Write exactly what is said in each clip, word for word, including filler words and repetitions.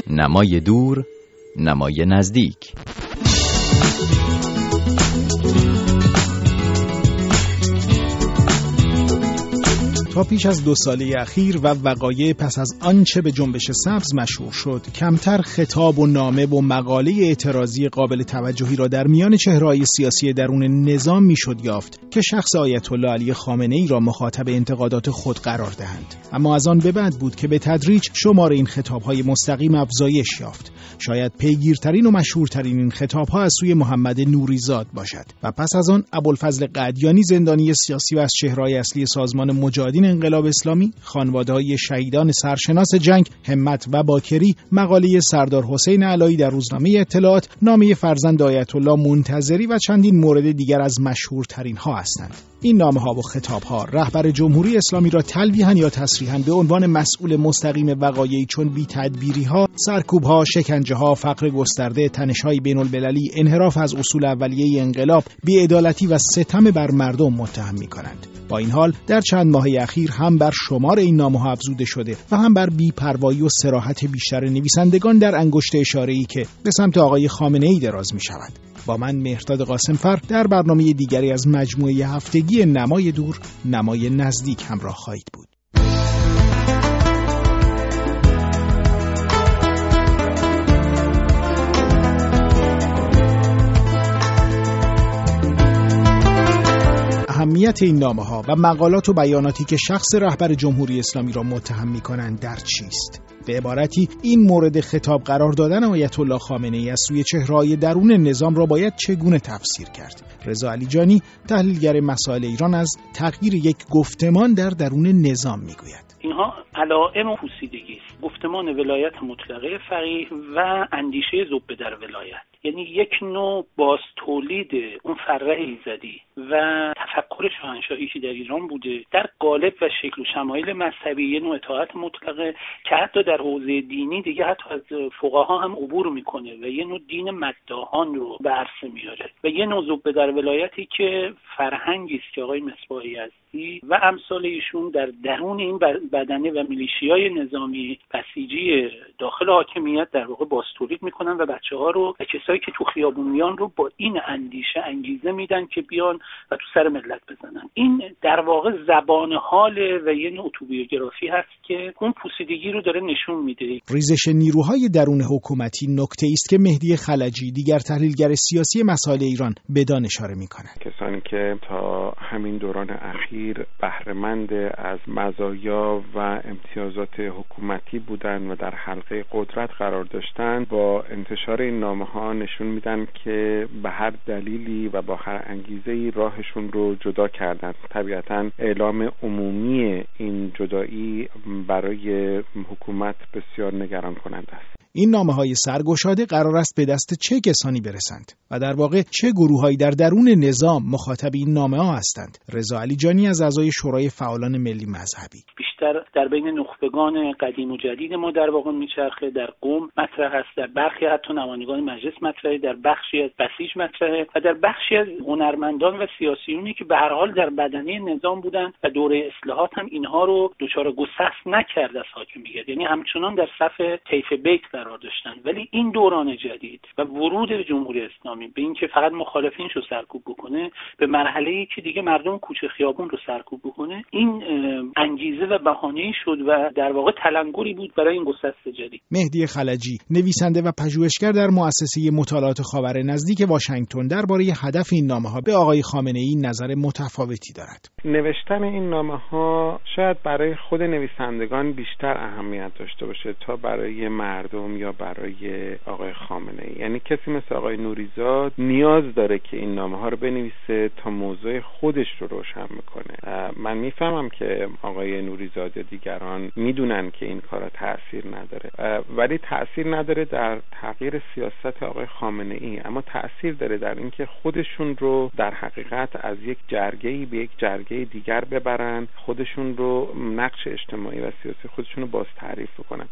نمای دور، نمای نزدیک. تا پیش از دو ساله اخیر و وقایع پس از آنچه به جنبش سبز مشهور شد، کمتر خطاب و نامه و مقاله اعتراضی قابل توجهی را در میان چهره‌های سیاسی درون نظام میشد یافت که شخص آیت الله علی خامنه‌ای را مخاطب انتقادات خود قرار دهند. اما از آن به بعد بود که به تدریج شمار این خطاب‌های مستقیم افزایش یافت. شاید پیگیرترین و مشهورترین این خطاب‌ها از سوی محمد نوریزاد باشد و پس از آن ابوالفضل قدیانی، زندانی سیاسی و از چهره‌های اصلی سازمان مجاهدین انقلاب اسلامی، خانواده‌های شهیدان سرشناس جنگ همت و باکری، مقاله سردار حسین علایی در روزنامه اطلاعات، نامه فرزند آیت الله منتظری و چندین مورد دیگر از مشهورترین ها هستند. این نامه‌ها و خطاب‌ها رهبر جمهوری اسلامی را تلویحاً یا تصریحاً به عنوان مسئول مستقیم وقایعی چون بی‌تدبیری‌ها، سرکوب‌ها، شکنجه‌ها، فقر گسترده، تنش‌های بین‌المللی، انحراف از اصول اولیه انقلاب، بی‌عدالتی و ستم بر مردم متهم می‌کنند. با این حال در چند ماه اخیر هم بر شمار این نامه‌ها افزوده شده و هم بر بی‌پروایی و صراحت بیشتر نویسندگان در انگشت اشاره‌ای که به سمت آقای خامنه‌ای دراز می‌شود. با من مهرداد قاسم‌فر در برنامه دیگری از مجموعه هفتگی نمای دور، نمای نزدیک همراه خواهید بود. اهمیت این نامه‌ها و مقالات و بیاناتی که شخص رهبر جمهوری اسلامی را متهم می‌کنند در چیست؟ به عبارتی این مورد خطاب قرار دادن آیت الله خامنه‌ای از سوی چهره‌های درون نظام را باید چگونه تفسیر کرد؟ رضا علیجانی، تحلیلگر مسائل ایران، از تغییر یک گفتمان در درون نظام می‌گوید. اینها علائم پوسیدگی است. گفتمان ولایت مطلقه فقیه و اندیشه ذوب در ولایت، یعنی یک نوع باز تولید اون فرع ایزدی و تفکر شاهنشاهی که در ایران بوده در قالب و شکل و شمایل مذهبی، یه نوع اطاعت مطلقه که حتی در حوزه دینی دیگه حتی از فقها هم عبور میکنه و یه نوع دین مداحان رو به عرصه میاره و یه نوع ذوب در ولایتی که فرهنگی است که آقای مصباح یزدی و امثال ایشون در درون این بدنه و میلیشیای نظامی بسیجی داخل حاکمیت در واقع باز تولید میکنن و بچه‌ها رو و کسایی که تو خیابون میان رو با این اندیشه انگیزه میدن که بیان و تو سر ملت بزنن. این در واقع زبان حال و یه نوع اتوبیوگرافی هست که اون پوسیدگی رو داره نشون میده. ریزش نیروهای درون حکومتی نکته است که مهدی خلجی، دیگر تحلیلگر سیاسی مسائل ایران، بدان اشاره میکنند. کسانی که تا همین دوران اخیر بهره‌مند از مزایا و امتیازات حکومتی بودند و در حلقه قدرت قرار داشتند، با انتشار این نامه‌ها نشون میدن که به هر دلیلی و با هر انگیزه‌ای راهشون رو جدا کردن. طبیعتاً اعلام عمومی این جدایی برای حکومت بسیار نگران کننده است. این نامه‌های سرگشاده قرار است به دست چه کسانی برسند و در واقع چه گروه‌هایی در درون نظام مخاطب این نامه‌ها هستند؟ رضا علیجانی از اعضای شورای فعالان ملی مذهبی: بیشتر در بین نخبگان قدیم و جدید ما در واقع میچرخه، در قم مطرح است، در برخی حتی نمایندگان مجلس مطرحه، در بخشی از بسیج مطرحه و در بخشی از هنرمندان و سیاسیونی که به هر حال در بدنه نظام بودند و دوره اصلاحات هم اینها رو دچار گسست نکرد از حاکمیت، یعنی همچنان در صف طیف بیت قرار داشتن. ولی این دوران جدید و ورود جمهوری اسلامی به این که فقط مخالفینش رو سرکوب بکنه، به مرحله‌ای که دیگه مردم کوچه خیابون رو سرکوب بکنه، این انگیزه و بهانه‌ای شد و در واقع تلنگری بود برای این گسست جدید. مهدی خلجی، نویسنده و پژوهشگر در مؤسسه مطالعات خاور نزدیک واشنگتن، درباره هدف این نامه‌ها به آقای خامنه‌ای نظر متفاوتی دارد. نوشتن این نامه‌ها شاید برای خود نویسندگان بیشتر اهمیت داشته باشه تا برای مردم یا برای آقای خامنه‌ای. یعنی کسی مثل آقای نوریزاد نیاز داره که این نامه‌ها رو بنویسه تا موضوع خودش رو روشن میکنه. من میفهمم که آقای نوریزاد یا دیگران میدونن که این کارا تأثیر نداره، ولی تأثیر نداره در تغییر سیاست آقای خامنه‌ای، اما تأثیر داره در اینکه خودشون رو در حقیقت از یک جرگه‌ای به یک جرگه دیگر ببرن، خودشون رو نقش اجتماعی و سیاسی خودشون رو باز تعریف کنن.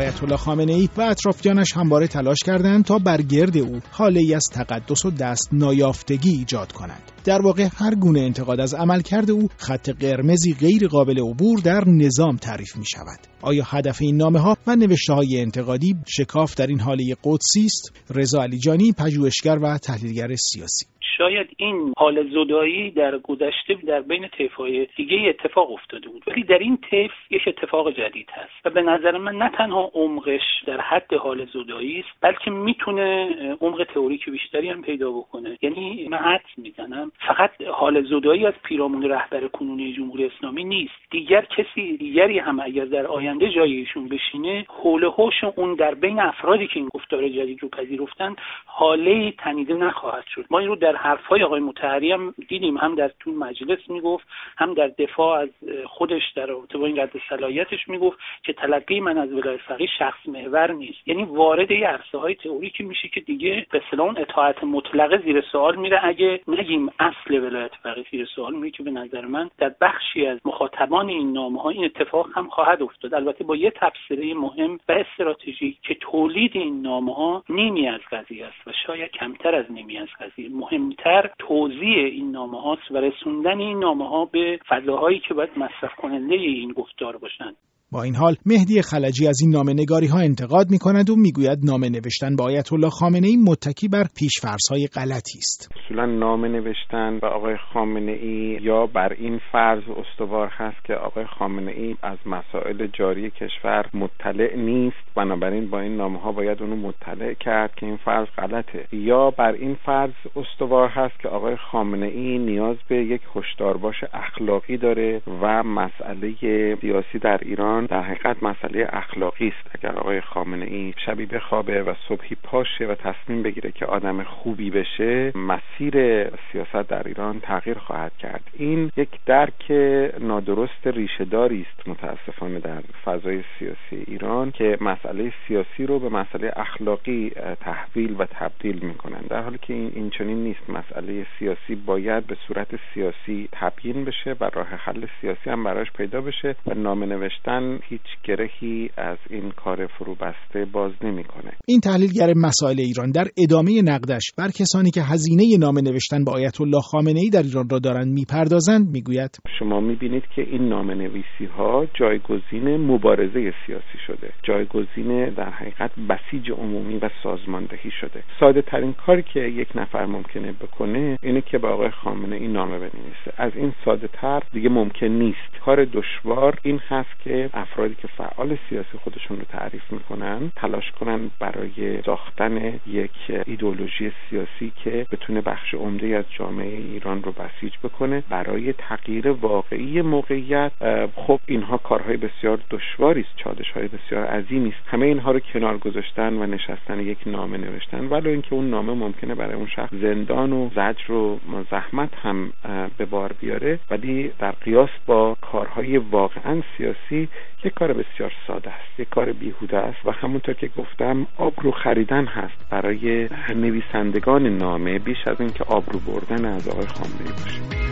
آیت الله خامنه‌ای و اطرافیانش همواره تلاش کردند تا بر گرد او هاله‌ای از تقدس و دست نایافتگی ایجاد کنند. در واقع هر گونه انتقاد از عملکرد او خط قرمزی غیر قابل عبور در نظام تعریف می شود. آیا هدف این نامه‌ها و نوشته‌های انتقادی شکاف در این حاله قدسی است؟ رضا علیجانی، پژوهشگر و تحلیلگر سیاسی: شاید این حال زدایی در گذشته در بین طیف‌های دیگه اتفاق افتاده بود، ولی در این طیف یک اتفاق جدید هست و به نظر من نه تنها عمقش در حد حال زدایی است، بلکه میتونه عمق تئوریک بیشتری هم پیدا بکنه. یعنی من حدس میزنم فقط حال زدایی از پیرامون رهبر کنونی جمهوری اسلامی نیست، دیگر کسی دیگری هم اگر در آینده جای ایشون بشینه، حول و حوش اون در بین افرادی که این گفتار جدید رو پذیرفتن حاله تنیده نخواهد شد. ما این رو در حرفای آقای مطهری هم دیدیم، هم در تو مجلس میگفت، هم در دفاع از خودش در رابطه با این رد صلاحیتش میگفت که تلقی من از ولایت فقیه شخص محور نیست. یعنی وارد یه عرصه‌های تئوریکی میشه که دیگه به اصطلاح اطاعت مطلقه زیر سوال میره، اگه نگیم اصل ولایت فقیه زیر سوال میره، که به نظر من در بخشی از مخاطبان این نامه‌ها این اتفاق هم خواهد افتاد. البته با یه تفسیری مهم و استراتژیک که تولید این نامه‌ها نیمی از قضیه است و شاید کمتر از نیمی از قضیه. مهمتر توزیع این نامه هاست و رسوندن این نامه ها به فضاهایی که باید مصرف کننده این گفتار باشند. با این حال مهدی خلجی از این نامه‌نگاری ها انتقاد می‌کند و میگوید نامه نوشتن به آیت الله خامنه‌ای متکی بر پیش‌فرض‌های غلطی است. اصولاً نامه نوشتن به آقای خامنه‌ای یا بر این فرض استوار هست که آقای خامنه‌ای از مسائل جاری کشور مطلع نیست، بنابراین با این نامه‌ها باید اونو مطلع کرد که این فرض غلطه، یا بر این فرض استوار هست که آقای خامنه‌ای نیاز به یک هشدارباش اخلاقی داره و مسئله سیاسی در ایران در حقیقت مسئله اخلاقی است. اگر آقای خامنه‌ای شبی بخوابه و صبحی پاشه و تصمیم بگیره که آدم خوبی بشه، مسیر سیاست در ایران تغییر خواهد کرد. این یک درک نادرست ریشه‌داری است متاسفانه در فضای سیاسی ایران که مسئله سیاسی رو به مسئله اخلاقی تحویل و تبدیل میکنن، در حالی که این اینچنین نیست. مسئله سیاسی باید به صورت سیاسی تبیین بشه و راه حل سیاسی هم براش پیدا بشه و نامه نوشتن هیچ گرهی از این کار فروبسته باز نمیکنه. این تحلیلگر مسائل ایران در ادامه نقدش بر کسانی که هزینه نامه نوشتن به آیت الله خامنه‌ای در ایران را دارند میپردازند میگوید: شما میبینید که این نامه نویسی ها جایگزین مبارزه سیاسی شده، جایگزین در حقیقت بسیج عمومی و سازماندهی شده. ساده ترین کاری که یک نفر ممکنه بکنه اینه که به آقای خامنه‌ای نامه بنویسه. از این ساده تر دیگه ممکن نیست. کار دشوار این هست که افرادی که فعال سیاسی خودشون رو تعریف میکنن تلاش کنن برای ساختن یک ایدئولوژی سیاسی که بتونه بخش عمده از جامعه ایران رو بسیج بکنه برای تغییر واقعی موقعیت. خب اینها کارهای بسیار دشواری است، چالش‌های بسیار عظیمی است. همه اینها رو کنار گذاشتن و نشستن یک نامه نوشتن، ولو اینکه اون نامه ممکنه برای اون شخص زندان و زجر و زحمت هم به بار بیاره، ولی در قیاس با کارهای واقعا سیاسی یک کار بسیار ساده است، یک کار بیهوده است و همونطور که گفتم آبرو خریدن هست برای نویسندگان نامه بیش از این که آبرو بردن از آقای خامنه‌ای باشه.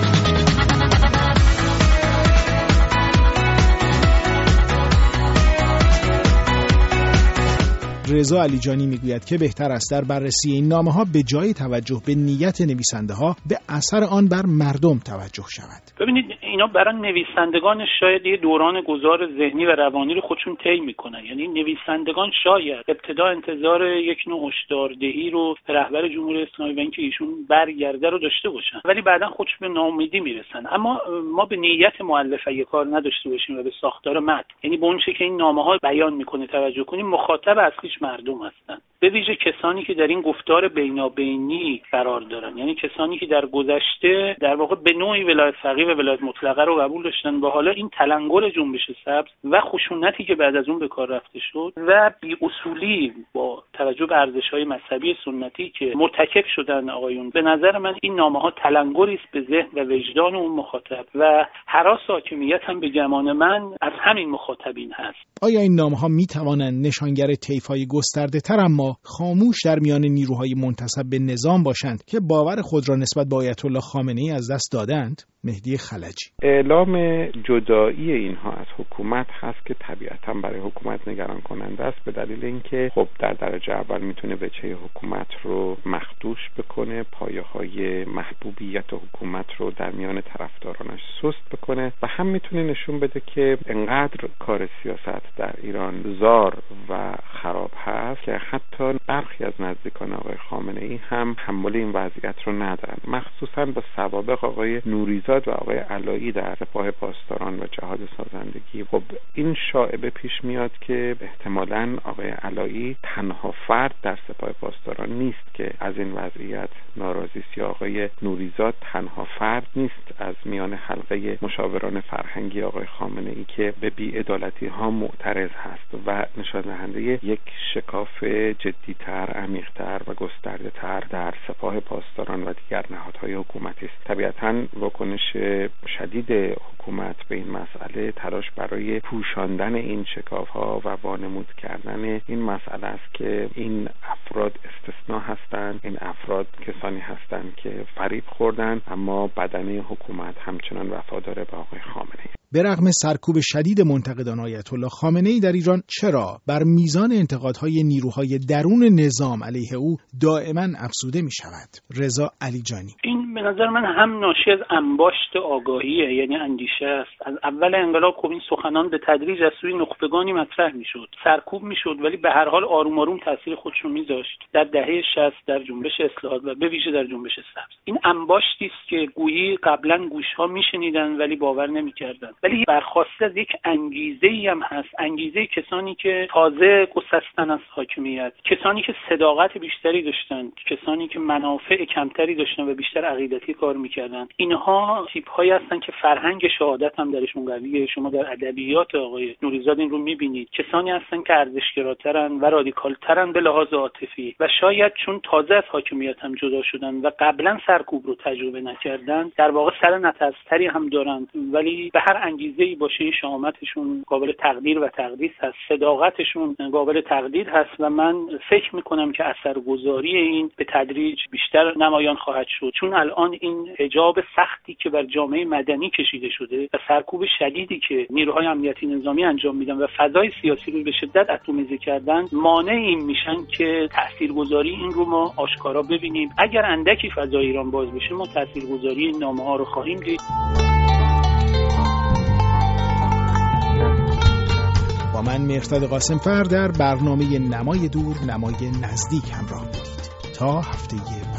رضا علیجانی میگوید که بهتر است در بررسی این نامه‌ها به جای توجه به نیت نویسنده‌ها به اثر آن بر مردم توجه شود. ببینید اینا برای نویسندگان شاید یه دوران گذار ذهنی و روانی رو خودشون طی میکنن. یعنی نویسندگان شاید ابتدا انتظار یک نوع هشداردهی رو رهبر جمهوری اسلامی و اینکه ایشون برگرده رو داشته باشن، ولی بعداً خودشون به ناامیدی میرسن. اما ما به نیت مؤلفه یک کار نداشته باشیم و به ساختار متن، یعنی به اون چیزی که این نامه‌ها بیان میکنه توجه کنیم. مخاطب اصلیش مردم هستن، به ویژه کسانی که در این گفتار بینابینی قرار دارن، یعنی کسانی که در گذشته در واقع به نوعی ولایت فقیه و ولایت مطلقه رو قبول داشتن و حالا این تلنگر جنبش سبز و خشونتی که بعد از اون به کار رفته شد و بی اصولی با توجه به ارزش‌های مذهبی سنتی که مرتکب شدن آقایون، به نظر من این نامه‌ها تلنگری است به ذهن و وجدان اون مخاطب و هراس حاکمیت هم به گمان من از همین مخاطبین هست. آیا این نامه‌ها می‌توانند نشانگر طیف‌های گسترده‌تر اما اما خاموش در میان نیروهای منتسب به نظام باشند که باور خود را نسبت به آیت الله خامنه‌ای از دست دادند؟ مهدی خلجی: اعلام جدایی اینها از حکومت هست که طبیعتاً برای حکومت نگران کننده است، به دلیل اینکه خب در درجه اول میتونه وجهه حکومت رو مخدوش بکنه، پایه‌های محبوبیت حکومت رو در میان طرفدارانش سست بکنه و هم میتونه نشون بده که انقدر کار سیاست در ایران زار و خراب هست که حتی برخی از نزدیکان آقای خامنه‌ای هم تحمل این وضعیت رو ندارن، مخصوصاً با سوابق آقای نوریزاد و آقای علایی در سپاه پاسداران و جهاد سازندگی. خب این شایعه پیش میاد که احتمالاً آقای علایی تنها فرد در سپاه پاسداران نیست که از این وضعیت ناراضی است، یا آقای نوریزاد تنها فرد نیست از میان حلقه مشاوران فرهنگی آقای خامنه‌ای که به بی‌عدالتی ها معترض هست و نشان دهنده یک شکاف جدی‌تر، عمیق‌تر و گسترده‌تر در سپاه پاسداران و دیگر نهادهای حکومتی است. طبیعتاً واکنش شدید حکومت به این مسئله تلاش برای پوشاندن این شکاف‌ها و وانمود کردن این مسئله است که این افراد استثناء هستند، این افراد کسانی هستند که فریب خوردن، اما بدنه حکومت همچنان وفادار به آقای خامنه‌ای. به رغم سرکوب شدید منتقدان آیت الله خامنه‌ای در ایران، چرا بر میزان انتقادهای نیروهای درون نظام علیه او دائما افزوده می شود؟ رضا علیجانی: این به نظر من هم ناشی از انباشت آگاهیه، یعنی اندیشه است. از اول انقلاب خب این سخنان به تدریج از سوی نخبگانی مطرح میشد، سرکوب میشد، ولی به هر حال آروم آروم تاثیر خودش رو میذاشت در دهه شصت در جنبش اصلاحات و به ویژه در جنبش سبز. این انباشتی است که گویی قبلا گوشها میشنیدن ولی باور نمیکردن، ولی برخواسته از یک انگیزه‌ای هم هست، انگیزه کسانی که تازه گسستن از حاکمیت، کسانی که صداقت بیشتری داشتن، کسانی که منافع کمتری داشتن و بیشتر عقیدتی کار میکردن. اینها تیپ‌هایی هستن که فرهنگ شهادت هم درشون قویه. شما در ادبیات آقای نوریزاد این رو میبینید، کسانی هستن که ارزشگراترن و رادیکالترن به لحاظ عاطفی و شاید چون تازه از حاکمیت هم جدا شدن و قبلا سرکوب رو تجربه نکردن، در واقع سر نترس‌تری هم دارند، ولی به هر انگیزه‌ای باشه این شهامتشون قابل تقدیر و تقدیس هست، صداقتشون قابل تقدیر هست و من فکر میکنم که اثرگذاری این به تدریج بیشتر نمایان خواهد شد، چون الان این حجاب سختی که بر جامعه مدنی کشیده شده و سرکوب شدیدی که نیروهای امنیتی نظامی انجام میدن و فضای سیاسی رو به شدت اتمیزه کردن، مانع این میشن که تاثیرگذاری این رو ما آشکارا ببینیم. اگر اندکی فضای ایران باز بشه، ما تاثیرگذاری این نامه‌ها رو خواهیم دید. با من مهرداد قاسم‌فر در برنامه نمای دور نمای نزدیک همراه بودید. تا هفته